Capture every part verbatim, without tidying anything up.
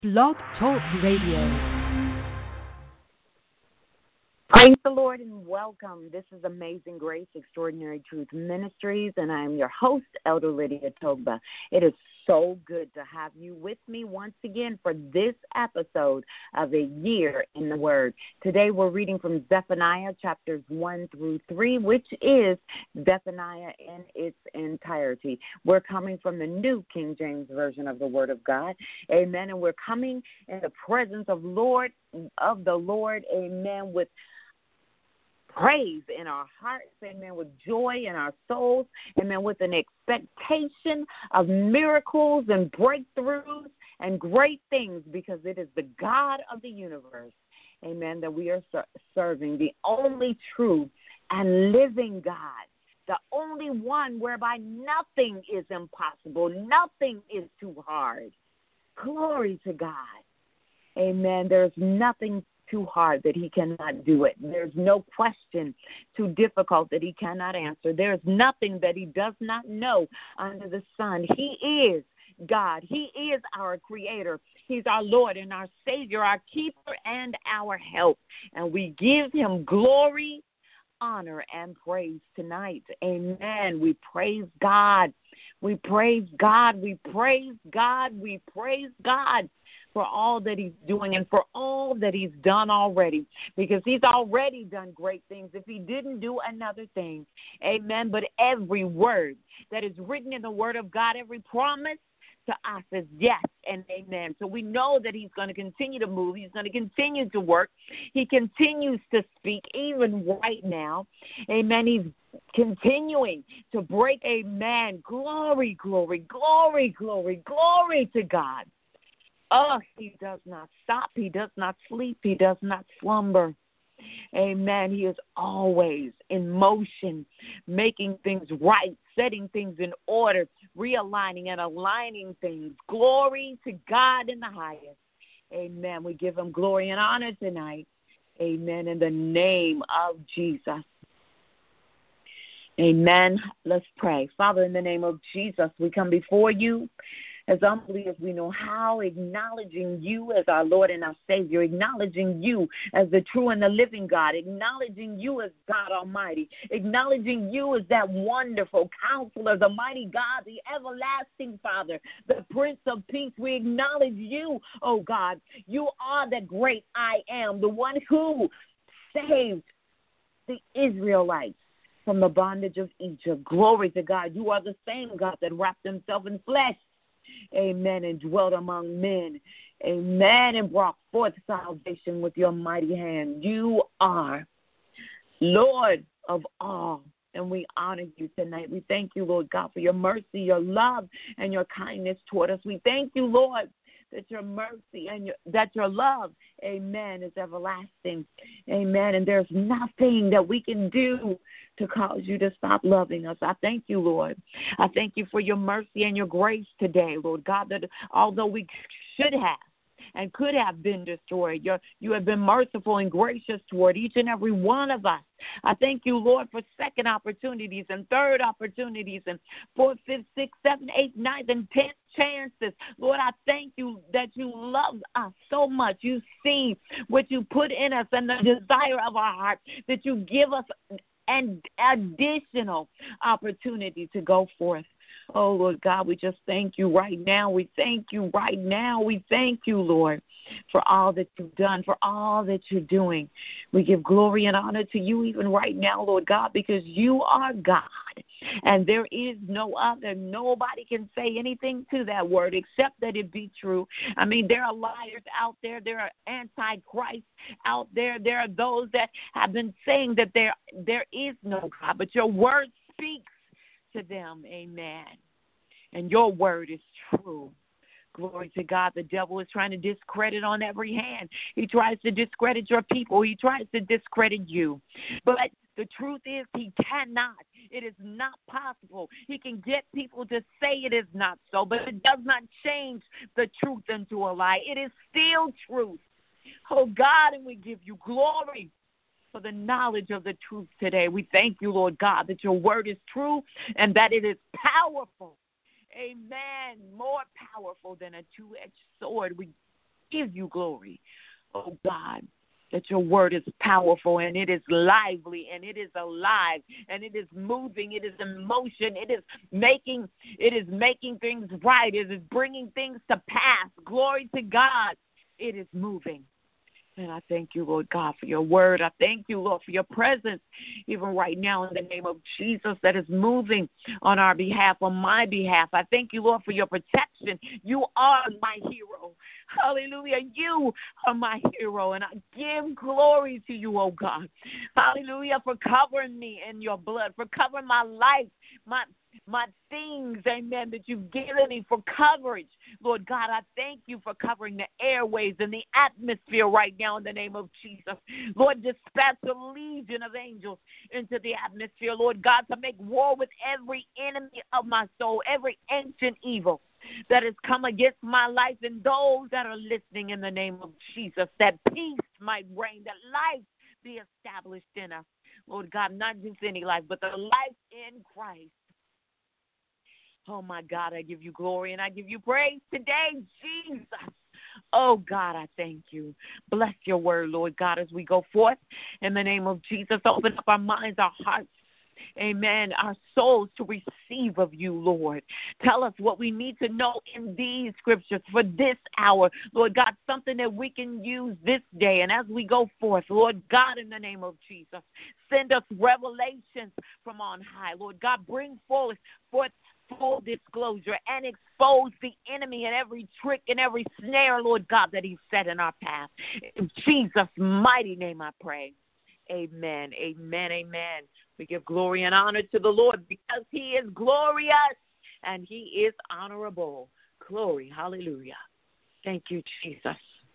Blog Talk Radio. Praise the Lord and welcome. This is Amazing Grace, Extraordinary Truth Ministries, and I am your host, Elder Lydia Togba. It is so good to have you with me once again for this episode of A Year in the Word. Today we're reading from Zephaniah chapters one through three, which is Zephaniah in its entirety. We're coming from the New King James Version of the Word of God. Amen. And we're coming in the presence of Lord of the Lord. Amen. With praise in our hearts, amen, with joy in our souls, amen, with an expectation of miracles and breakthroughs and great things, because it is the God of the universe, amen, that we are ser- serving, the only true and living God, the only one whereby nothing is impossible, nothing is too hard. Glory to God. Amen. There's nothing too hard that he cannot do it. There's no question too difficult that he cannot answer. There's nothing that he does not know under the sun. He is God. He is our creator. He's our Lord and our Savior, our keeper and our help. And we give him glory, honor, and praise tonight. Amen. We praise God. We praise God. We praise God. We praise God for all that he's doing and for all that he's done already, because he's already done great things if he didn't do another thing. Amen. But every word that is written in the Word of God, every promise to us is yes and amen. So we know that he's going to continue to move. He's going to continue to work. He continues to speak even right now. Amen. He's continuing to break. Amen. Glory, glory, glory, glory, glory to God. Oh, he does not stop. He does not sleep. He does not slumber. Amen. He is always in motion, making things right, setting things in order, realigning and aligning things. Glory to God in the highest. Amen. We give him glory and honor tonight. Amen. In the name of Jesus. Amen. Let's pray. Father, in the name of Jesus, we come before you as humbly as we know how, acknowledging you as our Lord and our Savior, acknowledging you as the true and the living God, acknowledging you as God Almighty, acknowledging you as that wonderful counselor, the mighty God, the everlasting Father, the Prince of Peace. We acknowledge you, oh God. You are the great I am, the one who saved the Israelites from the bondage of Egypt. Glory to God. You are the same God that wrapped himself in flesh. Amen. And dwelt among men. Amen. And brought forth salvation with your mighty hand. You are Lord of all. And we honor you tonight. We thank you, Lord God, for your mercy, your love, and your kindness toward us. We thank you, Lord, that your mercy and your, that your love, amen, is everlasting. Amen. And there's nothing that we can do to cause you to stop loving us. I thank you, Lord. I thank you for your mercy and your grace today, Lord God, that although we should have and could have been destroyed, You're, you have been merciful and gracious toward each and every one of us. I thank you, Lord, for second opportunities and third opportunities and fourth, fifth, sixth, seventh, eighth, ninth, and tenth chances. Lord, I thank you that you love us so much. You see what you put in us and the desire of our heart, that you give us an additional opportunity to go forth. Oh, Lord God, we just thank you right now. We thank you right now. We thank you, Lord, for all that you've done, for all that you're doing. We give glory and honor to you even right now, Lord God, because you are God, and there is no other. Nobody can say anything to that word except that it be true. I mean, there are liars out there. There are antichrists out there. There are those that have been saying that there there is no God, but your word speaks to them. Amen. And your word is true. Glory to God. The devil is trying to discredit on every hand. He tries to discredit your people. He tries to discredit you. But the truth is he cannot. It is not possible. He can get people to say it is not so, but it does not change the truth into a lie. It is still truth. Oh, God, and we give you glory for the knowledge of the truth today. We thank you, Lord God, that your word is true and that it is powerful. Amen. More powerful than a two-edged sword. We give you glory, oh God, that your word is powerful and it is lively and it is alive and it is moving, it is in motion, it is making, it is making things right, it is bringing things to pass. Glory to God, it is moving. And I thank you, Lord God, for your word. I thank you, Lord, for your presence, even right now in the name of Jesus, that is moving on our behalf, on my behalf. I thank you, Lord, for your protection. You are my hero. Hallelujah. You are my hero. And I give glory to you, oh God. Hallelujah, for covering me in your blood, for covering my life, my my things, amen, that you've given me for coverage. Lord God, I thank you for covering the airways and the atmosphere right now in the name of Jesus. Lord, dispatch a legion of angels into the atmosphere, Lord God, to make war with every enemy of my soul, every ancient evil that has come against my life, and those that are listening in the name of Jesus, that peace might reign, that life be established in us. Lord God, not just any life, but the life in Christ. Oh, my God, I give you glory and I give you praise today, Jesus. Oh, God, I thank you. Bless your word, Lord God, as we go forth in the name of Jesus. Open up our minds, our hearts, amen, our souls to receive of you, Lord. Tell us what we need to know in these scriptures for this hour, Lord God, something that we can use this day. And as we go forth, Lord God, in the name of Jesus, send us revelations from on high. Lord God, bring forth, forth full disclosure and expose the enemy and every trick and every snare, Lord God, that he set in our path. In Jesus' mighty name I pray. Amen, amen, amen. We give glory and honor to the Lord because he is glorious and he is honorable. Glory, hallelujah. Thank you, Jesus.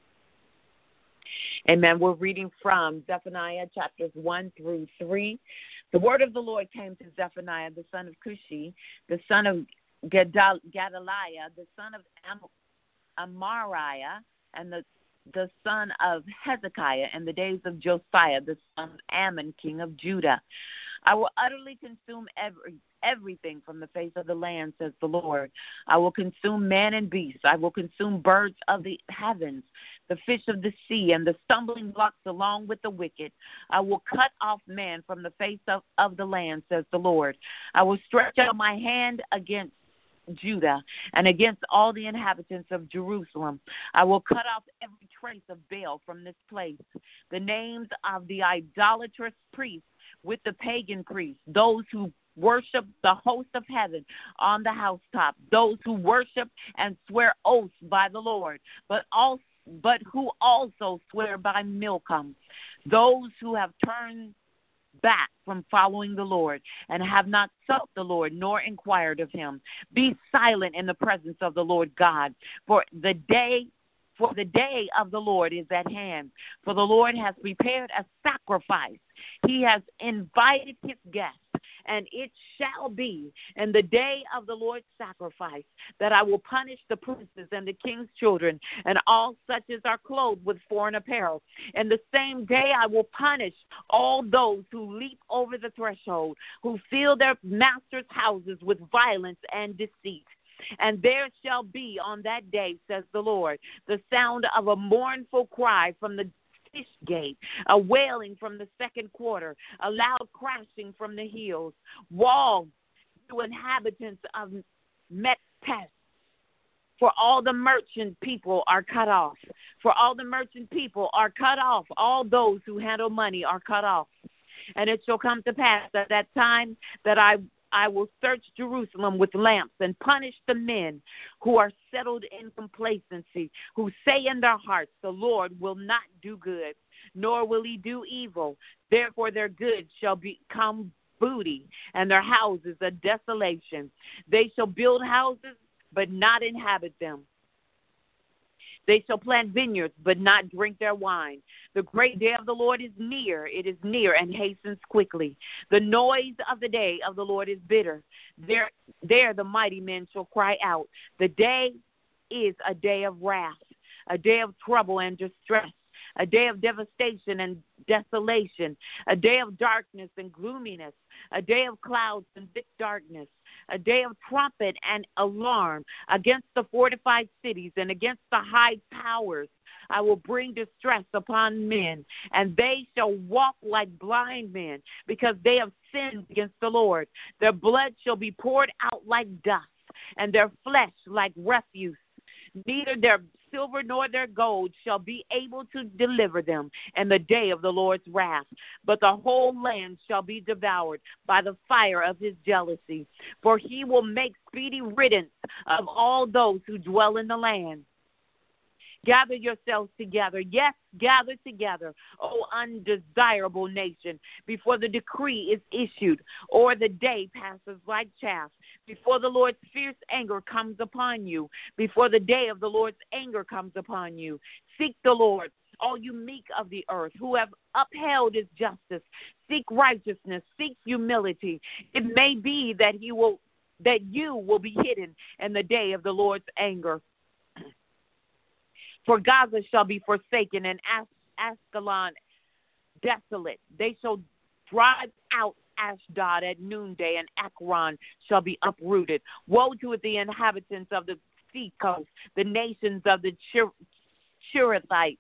Amen. We're reading from Zephaniah chapters one through three. The word of the Lord came to Zephaniah, the son of Cushi, the son of Gedal- Gedaliah, the son of Am- Amariah, and the the son of Hezekiah in the days of Josiah, the son of Ammon, king of Judah. I will utterly consume every, everything from the face of the land, says the Lord. I will consume man and beast. I will consume birds of the heavens, the fish of the sea, and the stumbling blocks along with the wicked. I will cut off man from the face of, of the land, says the Lord. I will stretch out my hand against Judah and against all the inhabitants of Jerusalem. I will cut off every trace of Baal from this place, the names of the idolatrous priests with the pagan priests, those who worship the host of heaven on the housetop, those who worship and swear oaths by the Lord, but also but who also swear by Milcom, those who have turned back from following the Lord and have not sought the Lord nor inquired of him. Be silent in the presence of the Lord God, for the day for the day of the Lord is at hand. For the Lord has prepared a sacrifice. He has invited his guests, and it shall be in the day of the Lord's sacrifice that I will punish the princes and the king's children and all such as are clothed with foreign apparel. And the same day I will punish all those who leap over the threshold, who fill their masters' houses with violence and deceit. And there shall be on that day, says the Lord, the sound of a mournful cry from the fish gate, a wailing from the second quarter, a loud crashing from the hills. Woe to inhabitants of Mektes, for all the merchant people are cut off. For all the merchant people are cut off. All those who handle money are cut off. And it shall come to pass at that time that I I will search Jerusalem with lamps and punish the men who are settled in complacency, who say in their hearts, the Lord will not do good, nor will he do evil. Therefore their goods shall become booty, and their houses a desolation. They shall build houses, but not inhabit them. They shall plant vineyards, but not drink their wine. The great day of the Lord is near. It is near and hastens quickly. The noise of the day of the Lord is bitter. There, there the mighty men shall cry out. The day is a day of wrath, a day of trouble and distress, a day of devastation and desolation, a day of darkness and gloominess, a day of clouds and thick darkness, a day of trumpet and alarm against the fortified cities and against the high towers. I will bring distress upon men, and they shall walk like blind men, because they have sinned against the Lord. Their blood shall be poured out like dust, and their flesh like refuse. Neither their silver nor their gold shall be able to deliver them in the day of the Lord's wrath. But the whole land shall be devoured by the fire of his jealousy. For he will make speedy riddance of all those who dwell in the land. Gather yourselves together. Yes, gather together, O undesirable nation, before the decree is issued, or the day passes like chaff, before the Lord's fierce anger comes upon you, before the day of the Lord's anger comes upon you. Seek the Lord, all you meek of the earth, who have upheld his justice. Seek righteousness, seek humility. It may be that he will, that you will be hidden in the day of the Lord's anger. For Gaza shall be forsaken, and As- Ascalon desolate. They shall drive out Ashdod at noonday, and Ekron shall be uprooted. Woe to the inhabitants of the sea coast, the nations of the Cherethites.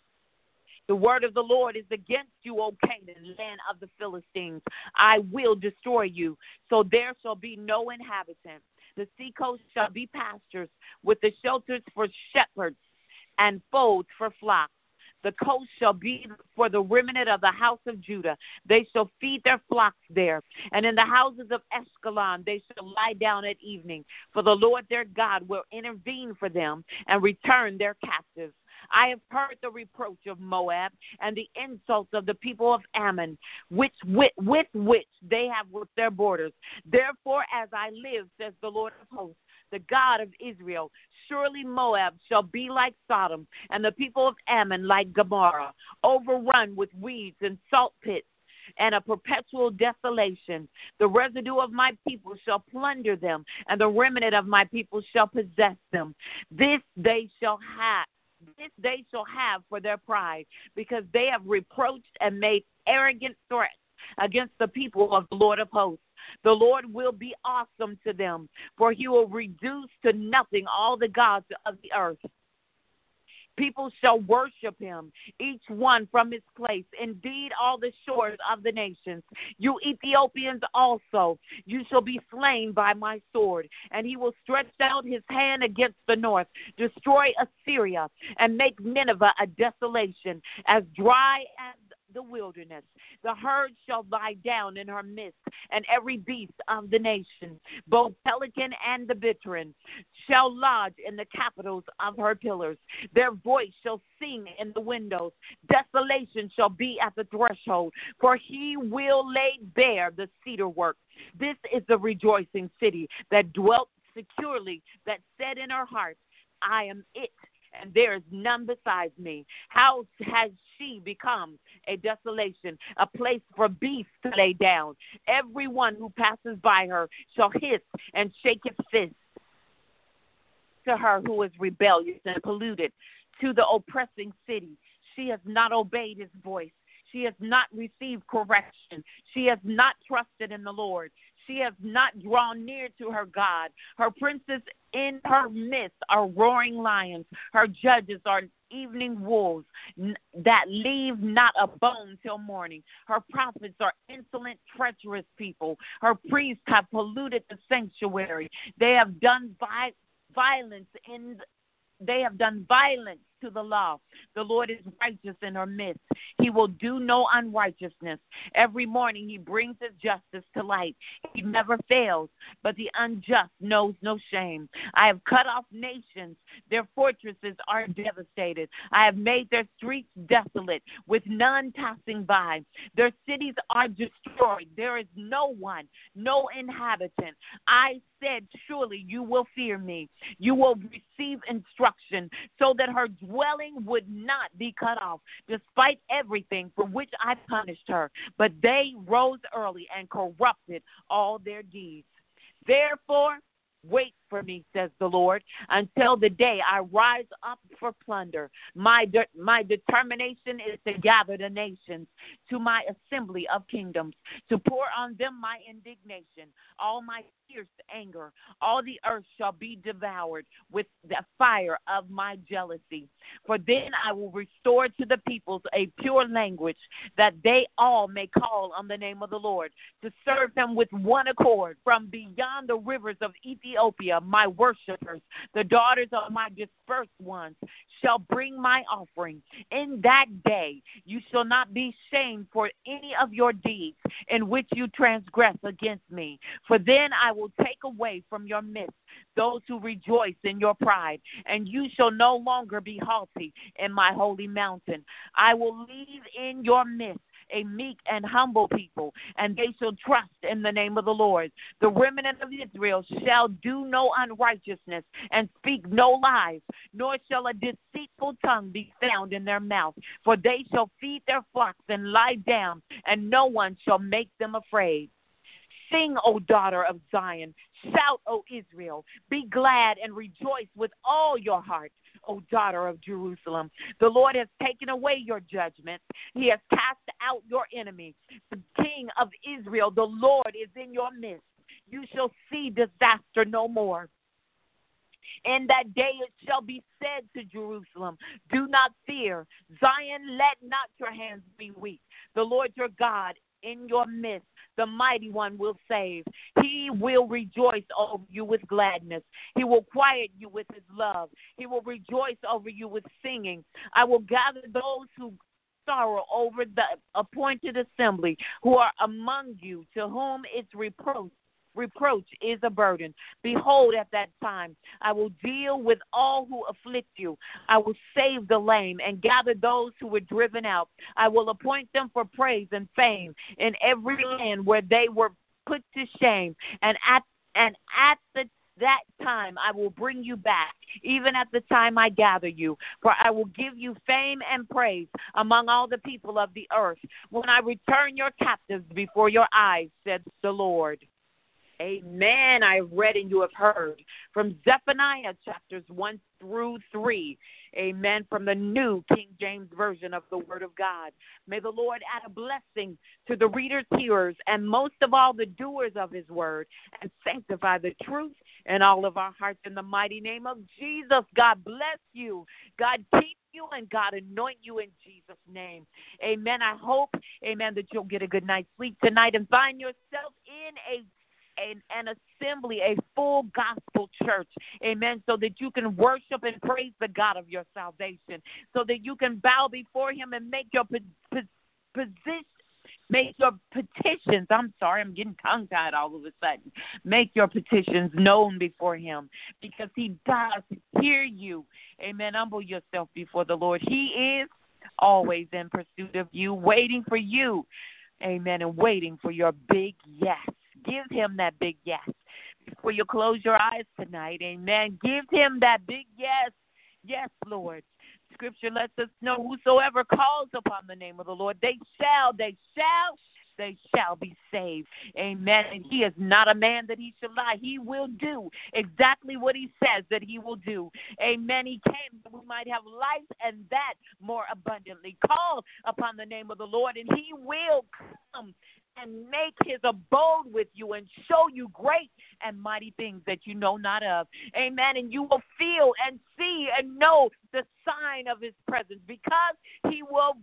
The word of the Lord is against you, O Canaan, land of the Philistines. I will destroy you, so there shall be no inhabitant. The sea coast shall be pastures, with the shelters for shepherds and folds for flocks. The coast shall be for the remnant of the house of Judah. They shall feed their flocks there. And in the houses of Ashkelon they shall lie down at evening. For the Lord their God will intervene for them and return their captives. I have heard the reproach of Moab and the insults of the people of Ammon, which with, with which they have with their borders. Therefore, as I live, says the Lord of hosts, the God of Israel, surely Moab shall be like Sodom, and the people of Ammon like Gomorrah, overrun with weeds and salt pits, and a perpetual desolation. The residue of my people shall plunder them, and the remnant of my people shall possess them. This they shall have. This they shall have for their pride, because they have reproached and made arrogant threats against the people of the Lord of hosts. The Lord will be awesome to them, for he will reduce to nothing all the gods of the earth. People shall worship him, each one from his place. Indeed, all the shores of the nations. You Ethiopians also, you shall be slain by my sword. And he will stretch out his hand against the north, destroy Assyria, and make Nineveh a desolation, as dry as the wilderness. The herd shall lie down in her midst, and every beast of the nation, both pelican and the bittern, shall lodge in the capitals of her pillars. Their voice shall sing in the windows. Desolation shall be at the threshold, for he will lay bare the cedar work. This is the rejoicing city that dwelt securely, that said in her heart, I am it, and there is none besides me. How has she become a desolation, a place for beasts to lay down? Everyone who passes by her shall hiss and shake his fist to her who is rebellious and polluted, to the oppressing city. She has not obeyed his voice. She has not received correction. She has not trusted in the Lord. She has not drawn near to her God. Her princes in her midst are roaring lions. Her judges are evening wolves that leave not a bone till morning. Her prophets are insolent, treacherous people. Her priests have polluted the sanctuary. They have done vi- violence in they have done violence to the law. The Lord is righteous in her midst. He will do no unrighteousness. Every morning he brings his justice to light. He never fails, but the unjust knows no shame. I have cut off nations. Their fortresses are devastated. I have made their streets desolate, with none passing by. Their cities are destroyed. There is no one, no inhabitant. I said, surely you will fear me. You will receive instruction, so that her dwelling would not be cut off, despite everything for which I punished her. But they rose early and corrupted all their deeds. Therefore, Wait for me, says the Lord, until the day I rise up for plunder. My de- my determination is to gather the nations to my assembly of kingdoms, to pour on them my indignation, all my fierce anger. All the earth shall be devoured with the fire of my jealousy. For then I will restore to the peoples a pure language, that they all may call on the name of the Lord, to serve him with one accord. From beyond the rivers of Ethiopia, my worshipers, the daughters of my dispersed ones, shall bring my offering. In that day you shall not be shamed for any of your deeds in which you transgress against me. For then I will take away from your midst those who rejoice in your pride, and you shall no longer be haughty in my holy mountain. I will leave in your midst a meek and humble people, and they shall trust in the name of the Lord. The remnant of Israel shall do no unrighteousness and speak no lies, nor shall a deceitful tongue be found in their mouth. For they shall feed their flocks and lie down, and no one shall make them afraid. Sing, O daughter of Zion. Shout, O Israel. Be glad and rejoice with all your heart, O daughter of Jerusalem. The Lord has taken away your judgments. He has cast out your enemy. The King of Israel, the Lord, is in your midst. You shall see disaster no more. In that day it shall be said to Jerusalem, do not fear. Zion, let not your hands be weak. The Lord your God in your midst, the mighty one, will save. He will rejoice over you with gladness. He will quiet you with his love. He will rejoice over you with singing. I will gather those who sorrow over the appointed assembly, who are among you, to whom its reproach Reproach is a burden. Behold, at that time, I will deal with all who afflict you. I will save the lame and gather those who were driven out. I will appoint them for praise and fame in every land where they were put to shame. And at and at the that time I will bring you back, even at the time I gather you. For I will give you fame and praise among all the people of the earth, when I return your captives before your eyes, said the Lord. Amen. I have read and you have heard from Zephaniah chapters one through three. Amen. From the New King James Version of the Word of God. May the Lord add a blessing to the readers, hearers, and most of all the doers of his word, and sanctify the truth in all of our hearts in the mighty name of Jesus. God bless you. God keep you, and God anoint you in Jesus' name. Amen. I hope, amen, that you'll get a good night's sleep tonight and find yourself in a An, an assembly, a full gospel church, amen, so that you can worship and praise the God of your salvation, so that you can bow before him and make your pe- pe- position, make your petitions, I'm sorry, I'm getting tongue-tied all of a sudden, make your petitions known before him, because he does hear you, amen. Humble yourself before the Lord. He is always in pursuit of you, waiting for you, amen, and waiting for your big yes. Give him that big yes. Before you close your eyes tonight, amen. Give him that big yes. Yes, Lord. Scripture lets us know whosoever calls upon the name of the Lord, they shall, they shall, they shall be saved. Amen. And he is not a man that he shall lie. He will do exactly what he says that he will do. Amen. He came that we might have life, and that more abundantly. Call upon the name of the Lord, and he will come and make his abode with you and show you great and mighty things that you know not of. Amen. And you will feel and see and know the sign of his presence, because he will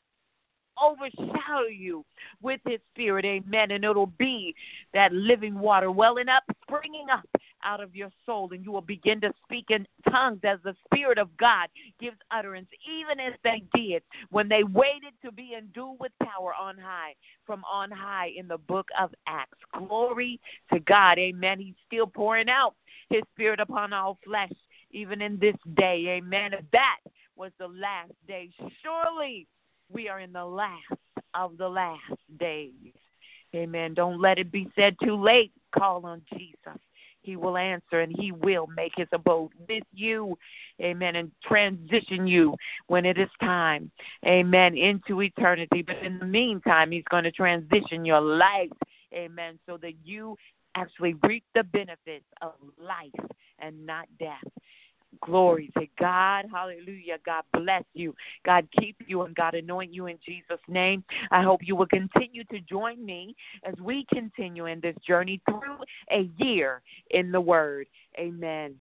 overshadow you with his spirit. Amen. And it'll be that living water welling up, springing up out of your soul, and you will begin to speak in tongues as the Spirit of God gives utterance, even as they did when they waited to be endued with power on high, from on high in the book of Acts. Glory to God. Amen. He's still pouring out his Spirit upon all flesh, even in this day. Amen. If that was the last day, surely we are in the last of the last days. Amen. Don't let it be said too late. Call on Jesus. He will answer, and he will make his abode with you. Amen. And transition you when it is time. Amen. Into eternity. But in the meantime, he's going to transition your life. Amen. So that you actually reap the benefits of life and not death. Glory to God. Hallelujah. God bless you. God keep you and God anoint you in Jesus' name. I hope you will continue to join me as we continue in this journey through a year in the Word. Amen.